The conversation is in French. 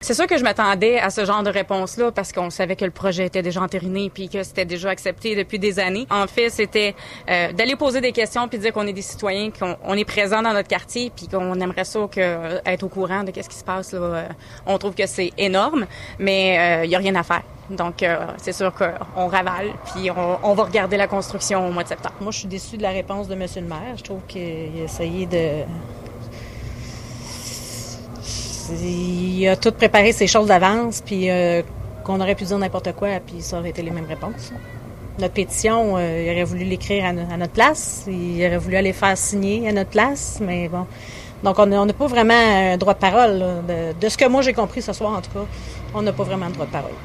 C'est sûr que je m'attendais à ce genre de réponse-là parce qu'on savait que le projet était déjà entériné puis que c'était déjà accepté depuis des années. En fait, c'était d'aller poser des questions puis dire qu'on est des citoyens, qu'on est présent dans notre quartier puis qu'on aimerait ça être au courant de qu'est-ce qui se passe là. On trouve que c'est énorme, mais il y a rien à faire. Donc, c'est sûr qu'on ravale puis on va regarder la construction au mois de septembre. Moi, je suis déçue de la réponse de M. le maire. Je trouve qu'il a essayé de... Il a tout préparé ses choses d'avance, puis qu'on aurait pu dire n'importe quoi, puis ça aurait été les mêmes réponses. Notre pétition, il aurait voulu l'écrire à notre place, il aurait voulu aller faire signer à notre place, mais bon. Donc, on n'a pas vraiment un droit de parole. Là. De ce que moi j'ai compris ce soir, en tout cas, on n'a pas vraiment de droit de parole.